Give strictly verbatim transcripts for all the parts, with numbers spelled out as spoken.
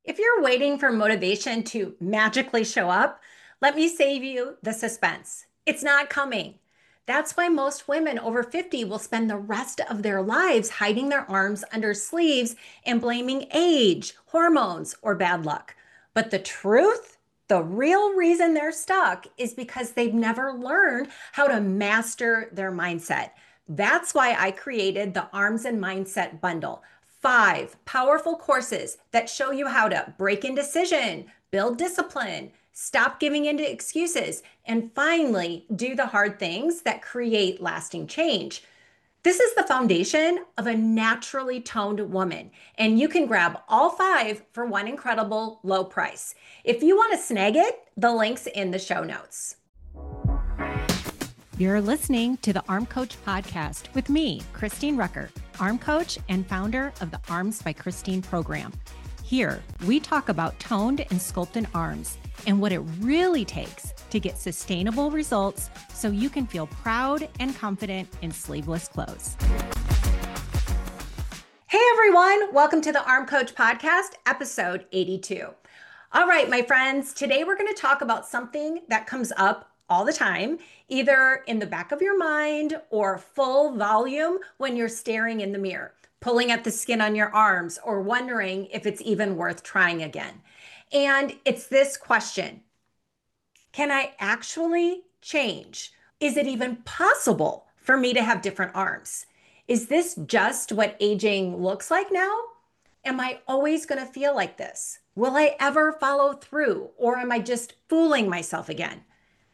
If you're waiting for motivation to magically show up, let me save you the suspense. It's not coming. That's why most women over fifty will spend the rest of their lives hiding their arms under sleeves and blaming age, hormones, or bad luck. But the truth, the real reason they're stuck is because they've never learned how to master their mindset. That's why I created the Arms and Mindset Bundle. Five powerful courses that show you how to break indecision, build discipline, stop giving in to excuses, and finally do the hard things that create lasting change. This is the foundation of a naturally toned woman, and you can grab all five for one incredible low price. If you want to snag it, the link's in the show notes. You're listening to the Arm Coach Podcast with me, Christine Rucker, Arm Coach and founder of the Arms by Christine program. Here, we talk about toned and sculpted arms and what it really takes to get sustainable results so you can feel proud and confident in sleeveless clothes. Hey everyone, welcome to the Arm Coach Podcast, episode eighty-two. All right, my friends, today we're going to talk about something that comes up all the time, either in the back of your mind or full volume when you're staring in the mirror, pulling at the skin on your arms, or wondering if it's even worth trying again. And it's this question: can I actually change? Is it even possible for me to have different arms? Is this just what aging looks like now? Am I always going to feel like this? Will I ever follow through, or am I just fooling myself again?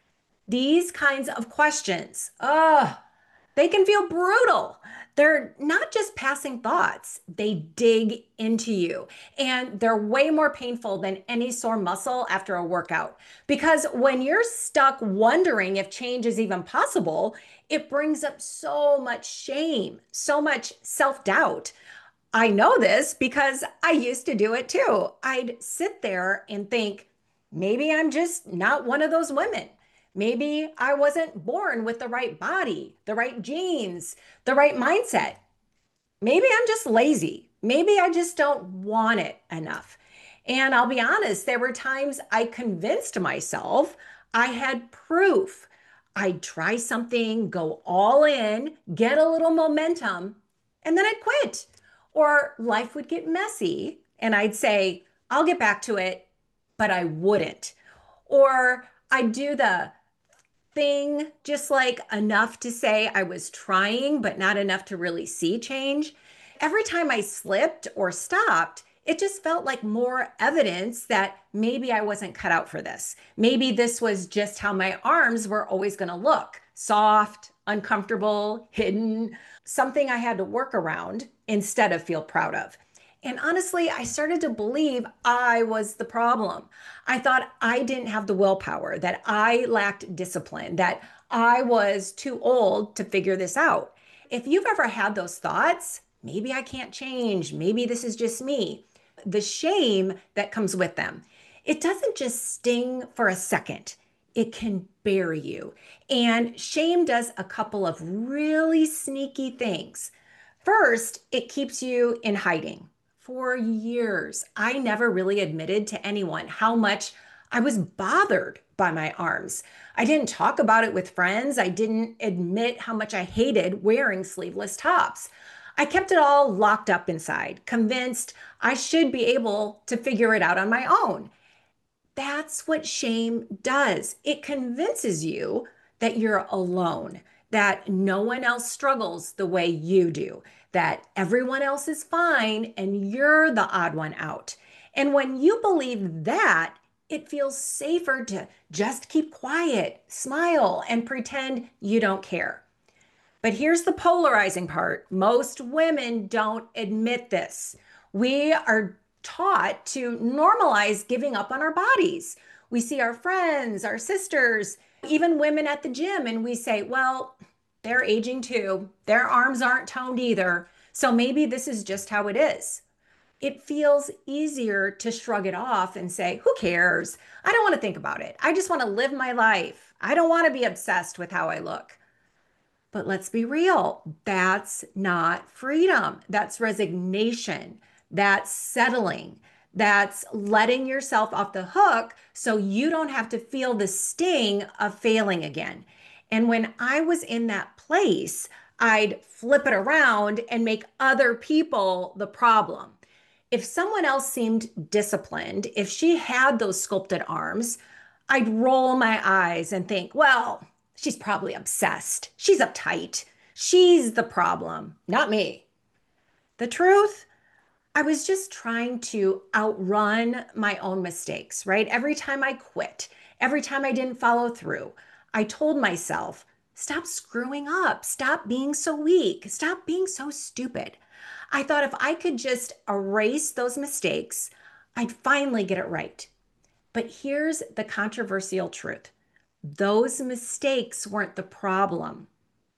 These kinds of questions, oh, they can feel brutal. They're not just passing thoughts, they dig into you. And they're way more painful than any sore muscle after a workout. Because when you're stuck wondering if change is even possible, it brings up so much shame, so much self-doubt. I know this because I used to do it too. I'd sit there and think, maybe I'm just not one of those women. Maybe I wasn't born with the right body, the right genes, the right mindset. Maybe I'm just lazy. Maybe I just don't want it enough. And I'll be honest, there were times I convinced myself I had proof. I'd try something, go all in, get a little momentum, and then I'd quit. Or life would get messy and I'd say, I'll get back to it, but I wouldn't. Or I'd do the thing just like enough to say I was trying, but not enough to really see change. Every time I slipped or stopped, it just felt like more evidence that maybe I wasn't cut out for this. Maybe this was just how my arms were always going to look: soft, uncomfortable, hidden, something I had to work around instead of feel proud of. And honestly, I started to believe I was the problem. I thought I didn't have the willpower, that I lacked discipline, that I was too old to figure this out. If you've ever had those thoughts, maybe I can't change, maybe this is just me, the shame that comes with them, it doesn't just sting for a second. It can bury you. And shame does a couple of really sneaky things. First, it keeps you in hiding. For years, I never really admitted to anyone how much I was bothered by my arms. I didn't talk about it with friends. I didn't admit how much I hated wearing sleeveless tops. I kept it all locked up inside, convinced I should be able to figure it out on my own. That's what shame does. It convinces you that you're alone, that no one else struggles the way you do, that everyone else is fine and you're the odd one out. And when you believe that, it feels safer to just keep quiet, smile, and pretend you don't care. But here's the polarizing part. Most women don't admit this. We are taught to normalize giving up on our bodies. We see our friends, our sisters, even women at the gym, and we say, well, they're aging too. Their arms aren't toned either. So maybe this is just how it is. It feels easier to shrug it off and say, who cares? I don't want to think about it. I just want to live my life. I don't want to be obsessed with how I look. But let's be real. That's not freedom. That's resignation. That's settling. That's letting yourself off the hook so you don't have to feel the sting of failing again. And when I was in that place, I'd flip it around and make other people the problem. If someone else seemed disciplined, if she had those sculpted arms, I'd roll my eyes and think, well, she's probably obsessed. She's uptight. She's the problem, not me. The truth, I was just trying to outrun my own mistakes, right? Every time I quit, every time I didn't follow through, I told myself, stop screwing up, stop being so weak, stop being so stupid. I thought if I could just erase those mistakes, I'd finally get it right. But here's the controversial truth. Those mistakes weren't the problem.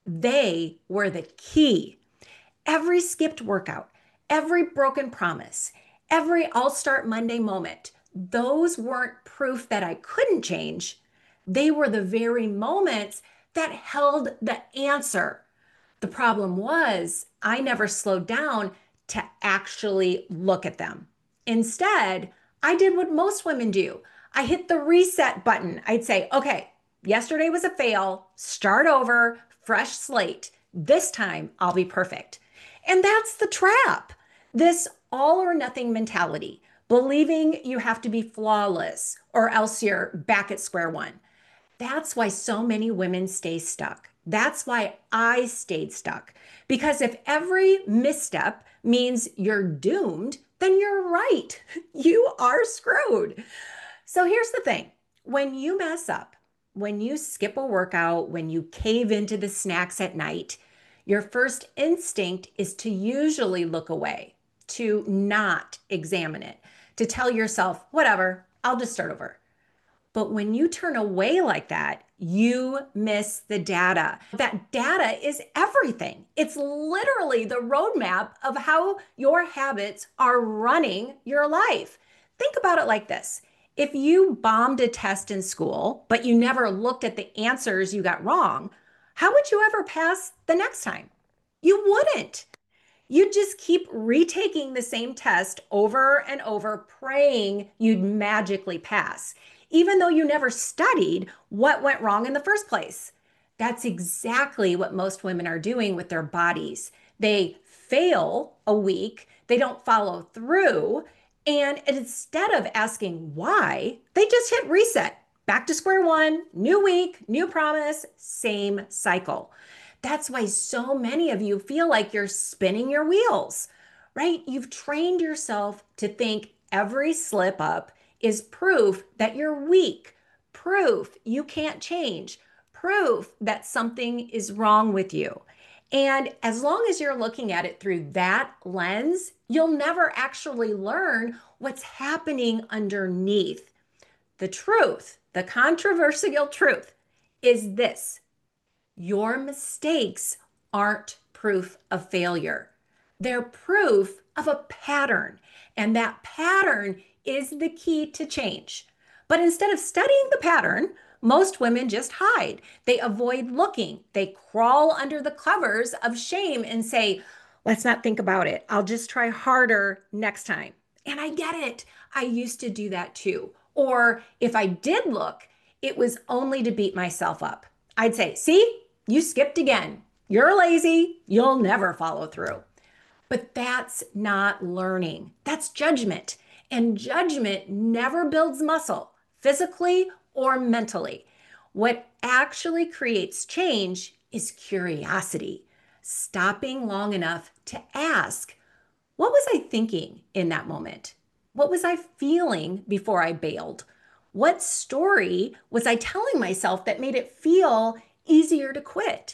They were the key. Every skipped workout, every broken promise, every I'll start Monday moment, those weren't proof that I couldn't change. They were the very moments that held the answer. The problem was I never slowed down to actually look at them. Instead, I did what most women do. I hit the reset button. I'd say, okay, yesterday was a fail, start over, fresh slate. This time I'll be perfect. And that's the trap. This all or nothing mentality, believing you have to be flawless or else you're back at square one. That's why so many women stay stuck. That's why I stayed stuck. Because if every misstep means you're doomed, then you're right. You are screwed. So here's the thing. When you mess up, when you skip a workout, when you cave into the snacks at night, your first instinct is to usually look away, to not examine it, to tell yourself, whatever, I'll just start over. But when you turn away like that, you miss the data. That data is everything. It's literally the roadmap of how your habits are running your life. Think about it like this. If you bombed a test in school, but you never looked at the answers you got wrong, how would you ever pass the next time? You wouldn't. You'd just keep retaking the same test over and over, praying you'd magically pass, even though you never studied what went wrong in the first place. That's exactly what most women are doing with their bodies. They fail a week, they don't follow through, and instead of asking why, they just hit reset. Back to square one, new week, new promise, same cycle. That's why so many of you feel like you're spinning your wheels, right? You've trained yourself to think every slip up is proof that you're weak, proof you can't change, proof that something is wrong with you. And as long as you're looking at it through that lens, you'll never actually learn what's happening underneath. The truth, the controversial truth, is this: your mistakes aren't proof of failure. They're proof of a pattern, and that pattern is the key to change. But instead of studying the pattern, most women just hide. They avoid looking. They crawl under the covers of shame and say, let's not think about it. I'll just try harder next time. And I get it. I used to do that too. Or if I did look, it was only to beat myself up. I'd say, see, you skipped again. You're lazy. You'll never follow through. But that's not learning. That's judgment. And judgment never builds muscle, physically or mentally. What actually creates change is curiosity, stopping long enough to ask, what was I thinking in that moment? What was I feeling before I bailed? What story was I telling myself that made it feel easier to quit?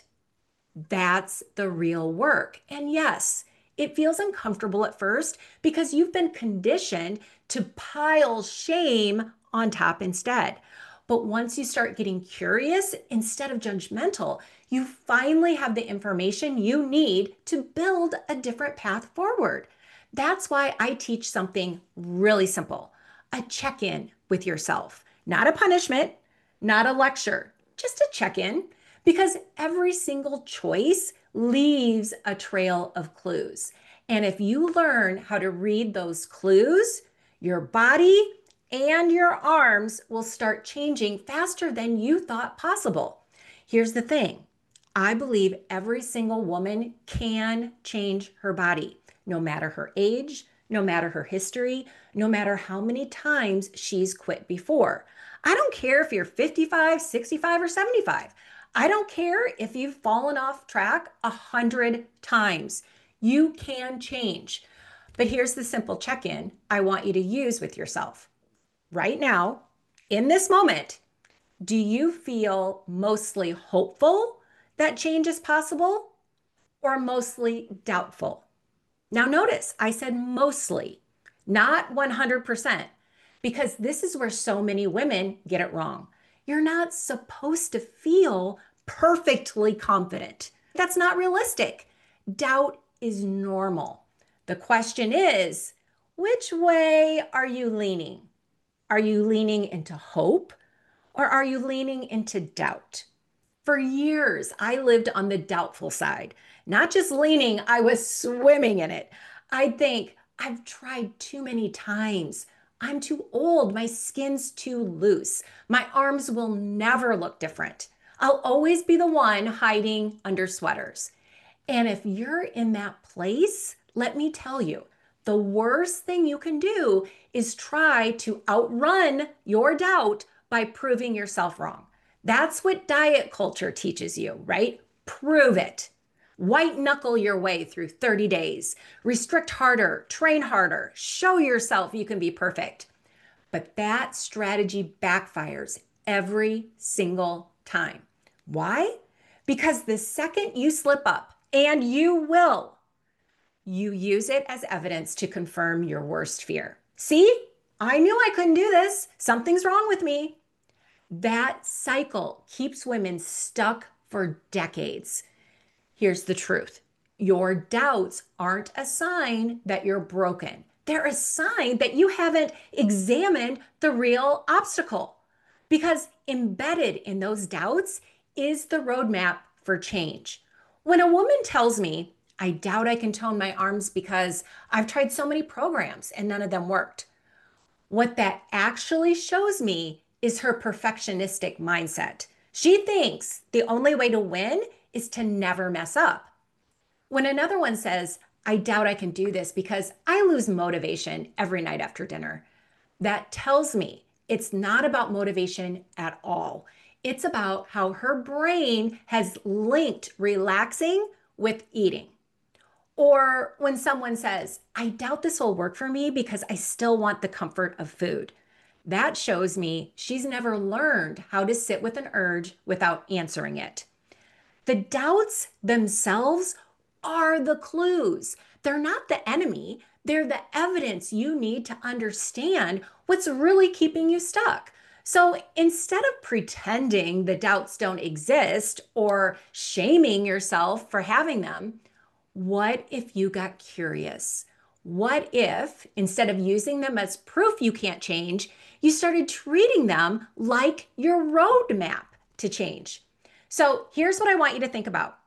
That's the real work. And yes, it feels uncomfortable at first because you've been conditioned to pile shame on top instead. But once you start getting curious instead of judgmental, you finally have the information you need to build a different path forward. That's why I teach something really simple, a check-in with yourself, not a punishment, not a lecture, just a check-in, because every single choice leaves a trail of clues. And if you learn how to read those clues, Your body and your arms will start changing faster than you thought possible. Here's the thing. I believe every single woman can change her body, no matter her age, no matter her history, no matter how many times she's quit before. I don't care if you're fifty-five, sixty-five, or seventy-five. I don't care if you've fallen off track a hundred times. You can change. But here's the simple check-in I want you to use with yourself. Right now, in this moment, do you feel mostly hopeful that change is possible or mostly doubtful? Now notice I said mostly, not one hundred percent, because this is where so many women get it wrong. You're not supposed to feel perfectly confident. That's not realistic. Doubt is normal. The question is, which way are you leaning? Are you leaning into hope or are you leaning into doubt? For years, I lived on the doubtful side. Not just leaning, I was swimming in it. I'd think, I've tried too many times. I'm too old. My skin's too loose. My arms will never look different. I'll always be the one hiding under sweaters. And if you're in that place, let me tell you, the worst thing you can do is try to outrun your doubt by proving yourself wrong. That's what diet culture teaches you, right? Prove it. White knuckle your way through thirty days. Restrict harder, train harder, show yourself you can be perfect. But that strategy backfires every single time. Why? Because the second you slip up, and you will, you use it as evidence to confirm your worst fear. See, I knew I couldn't do this. Something's wrong with me. That cycle keeps women stuck for decades. Here's the truth. Your doubts aren't a sign that you're broken. They're a sign that you haven't examined the real obstacle. Because embedded in those doubts is the roadmap for change. When a woman tells me, I doubt I can tone my arms because I've tried so many programs and none of them worked, what that actually shows me is her perfectionistic mindset. She thinks the only way to win is to never mess up. When another one says, I doubt I can do this because I lose motivation every night after dinner, that tells me it's not about motivation at all. It's about how her brain has linked relaxing with eating. Or when someone says, I doubt this will work for me because I still want the comfort of food. That shows me she's never learned how to sit with an urge without answering it. The doubts themselves are the clues. They're not the enemy. They're the evidence you need to understand what's really keeping you stuck. So instead of pretending the doubts don't exist or shaming yourself for having them, what if you got curious? What if, instead of using them as proof you can't change, you started treating them like your roadmap to change? So here's what I want you to think about.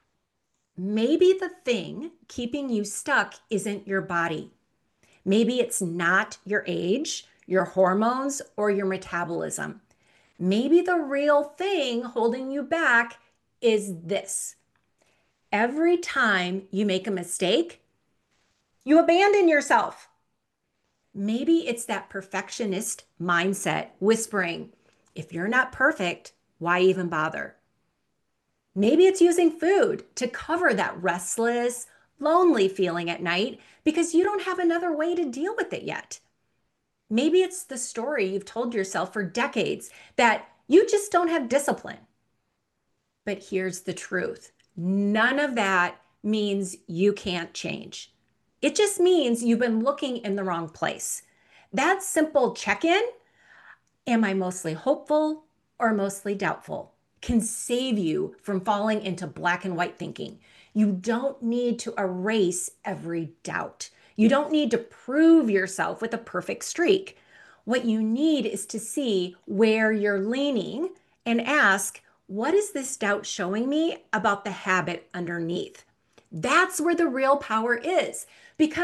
Maybe the thing keeping you stuck isn't your body. Maybe it's not your age, your hormones, or your metabolism. Maybe the real thing holding you back is this. Every time you make a mistake, you abandon yourself. Maybe it's that perfectionist mindset whispering, if you're not perfect, why even bother? Maybe it's using food to cover that restless, lonely feeling at night because you don't have another way to deal with it yet. Maybe it's the story you've told yourself for decades that you just don't have discipline. But here's the truth. None of that means you can't change. It just means you've been looking in the wrong place. That simple check-in, am I mostly hopeful or mostly doubtful, can save you from falling into black and white thinking. You don't need to erase every doubt. You don't need to prove yourself with a perfect streak. What you need is to see where you're leaning and ask, what is this doubt showing me about the habit underneath? That's where the real power is, because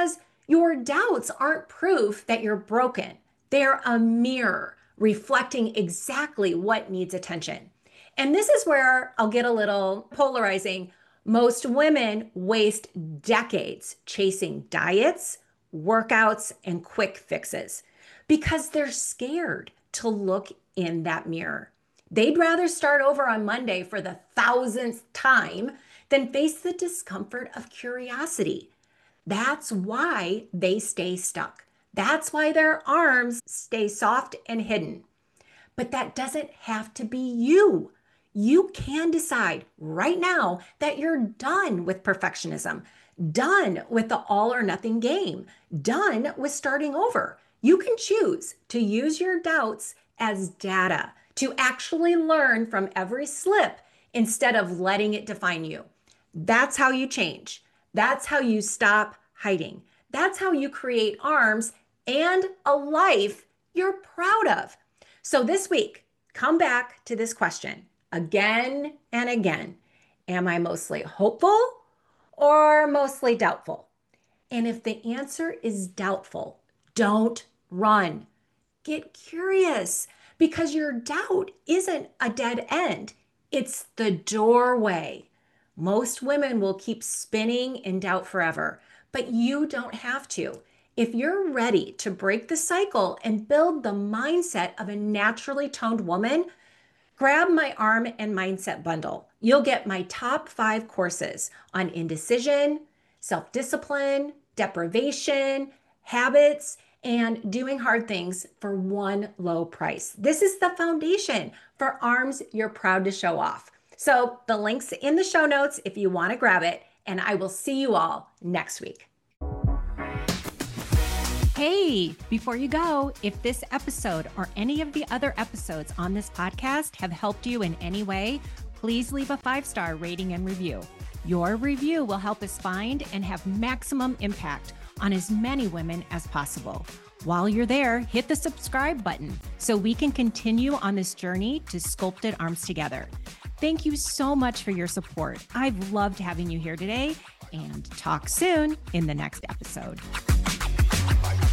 Your doubts aren't proof that you're broken. They're a mirror reflecting exactly what needs attention. And this is where I'll get a little polarizing. Most women waste decades chasing diets, workouts, and quick fixes because they're scared to look in that mirror. They'd rather start over on Monday for the thousandth time than face the discomfort of curiosity. That's why they stay stuck. That's why their arms stay soft and hidden. But that doesn't have to be you. You can decide right now that you're done with perfectionism, done with the all or nothing game, done with starting over. You can choose to use your doubts as data, to actually learn from every slip instead of letting it define you. That's how you change. That's how you stop hiding. That's how you create arms and a life you're proud of. So this week, come back to this question again and again. Am I mostly hopeful or mostly doubtful? And if the answer is doubtful, don't run. Get curious, because your doubt isn't a dead end. It's the doorway. Most women will keep spinning in doubt forever, but you don't have to. If you're ready to break the cycle and build the mindset of a naturally toned woman, grab my Arm and Mindset bundle. You'll get my top five courses on indecision, self-discipline, deprivation, habits, and doing hard things for one low price. This is the foundation for arms you're proud to show off. So the link's in the show notes if you want to grab it, and I will see you all next week. Hey, before you go, if this episode or any of the other episodes on this podcast have helped you in any way, please leave a five-star rating and review. Your review will help us find and have maximum impact on as many women as possible. While you're there, hit the subscribe button so we can continue on this journey to sculpted arms together. Thank you so much for your support. I've loved having you here today, and talk soon in the next episode.